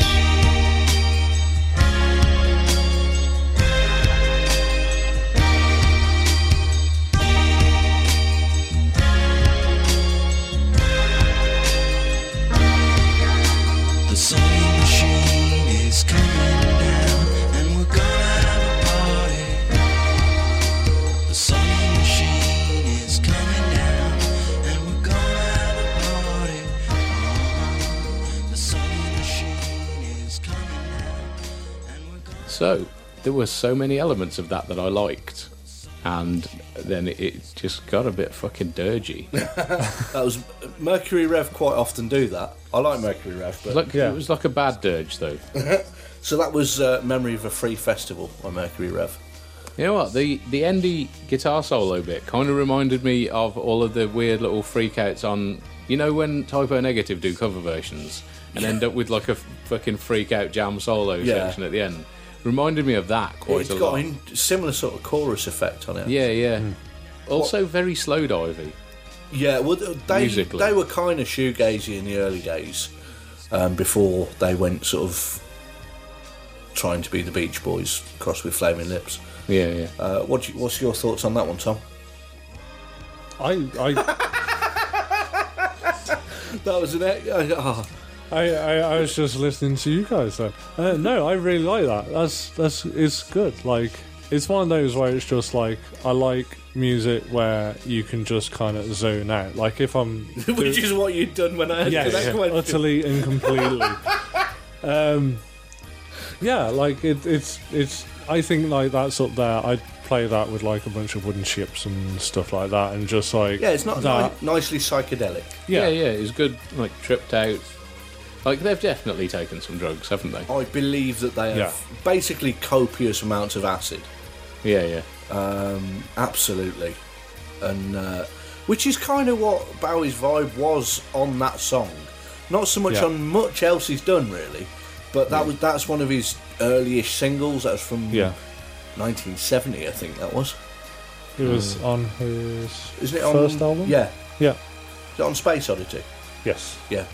The sewing machine is coming down, and we're gonna have a party. The sewing machine is coming down, and we're gonna have a party. The sewing machine is coming down, and we're gonna. So there were so many elements of that that I liked, and then it, it just got a bit fucking dirgy. That was Mercury Rev. Quite often do that. I like Mercury Rev, but Like Yeah. it was like a bad dirge though. so that was uh, Memory of a Free Festival by Mercury Rev. You know what? The the Endy guitar solo bit kind of reminded me of all of the weird little freakouts on. You know when Typo Negative do cover versions and end up with like a fucking freak out jam solo Yeah. section at the end. Reminded me of that quite It's a got lot. a similar sort of chorus effect on it. Yeah, yeah. Also very slow divey. Yeah, well, they Musically. they were kind of shoegazy in the early days, um, before they went sort of trying to be the Beach Boys crossed with Flaming Lips. Yeah, yeah. Uh, what do you, what's your thoughts on that one, Tom? I I That was an. Oh, I, I, I was just listening to you guys then. Uh, no, I really like that. That's that's it's good. Like it's one of those where it's just like I like music where you can just kind of zone out. Like if I'm which is what you'd done when I had yes, that question. utterly and completely. um, yeah, like it, it's it's. I think like that's up there. I'd play that with like a bunch of wooden ships and stuff like that, and just like Yeah, it's not that. ni- nicely psychedelic. Yeah, yeah, it was good, like tripped out. Like they've definitely taken some drugs, haven't they? I believe that they have Yeah. basically copious amounts of acid. Yeah, yeah. Um, absolutely. And uh, which is kind of what Bowie's vibe was on that song. Not so much Yeah. on much else he's done, really, but that was that's one of his early-ish singles. That was from Yeah. nineteen seventy, I think that was. It was on his Isn't it on first album? Yeah. Yeah. Is it on Space Oddity? Yes. Yeah.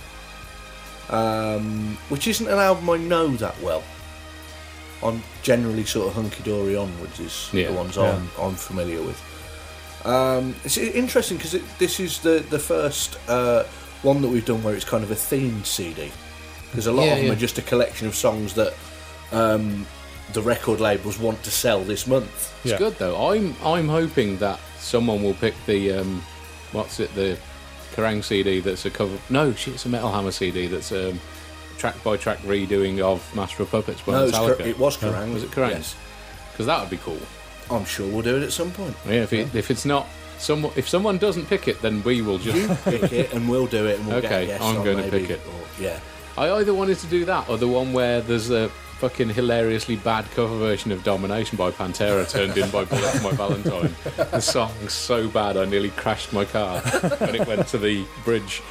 Um, which isn't an album I know that well. I'm generally sort of Hunky Dory onwards is Yeah, the ones yeah. I'm, I'm familiar with. Um, it's interesting because it, this is the, the first uh, one that we've done where it's kind of a themed C D. Because a lot Yeah, of them yeah. are just a collection of songs that um, the record labels want to sell this month. It's Yeah. good though. I'm I'm hoping that someone will pick the um, what's it the Kerrang C D that's a cover. No, shit, it's a Metal Hammer C D that's a track by track redoing of Master of Puppets by No, it's Metallica. Cor- it was Kerrang. Was it Kerrang? Yes. Because that would be cool. I'm sure we'll do it at some point. Yeah, if it, if it's not someone, if someone doesn't pick it, then we will just. You pick it and we'll do it and we'll get Okay, a guest I'm on gonna maybe, pick it. Or, yeah. I either wanted to do that or the one where there's a fucking hilariously bad cover version of Domination by Pantera turned in by Bullet for My Valentine. The song's so bad I nearly crashed my car when it went to the bridge.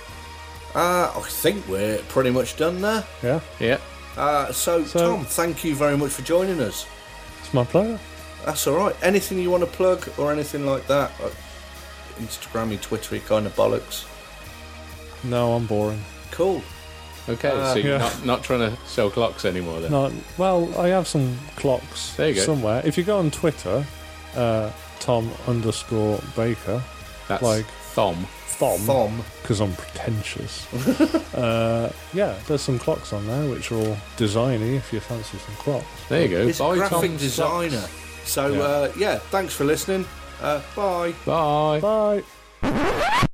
Uh, I think we're pretty much done there. Yeah. Yeah. Uh, so, So- Tom, thank you very much for joining us. It's my pleasure. That's all right. Anything you want to plug or anything like that? Like Instagrammy, Twittery kind of bollocks. No, I'm boring. Cool. Okay, Uh, so you're yeah. not, not trying to sell clocks anymore then? No, well, I have some clocks There you go. somewhere. If you go on Twitter, uh, Tom underscore Baker, That's like Thom. Thom, Thom. because I'm pretentious. uh, yeah, there's some clocks on there which are all designy if you fancy some clocks. There you go. He's a Bye, graphic Tom's designer. Clocks. So, Yeah. uh, yeah, thanks for listening. Uh, bye. Bye. Bye.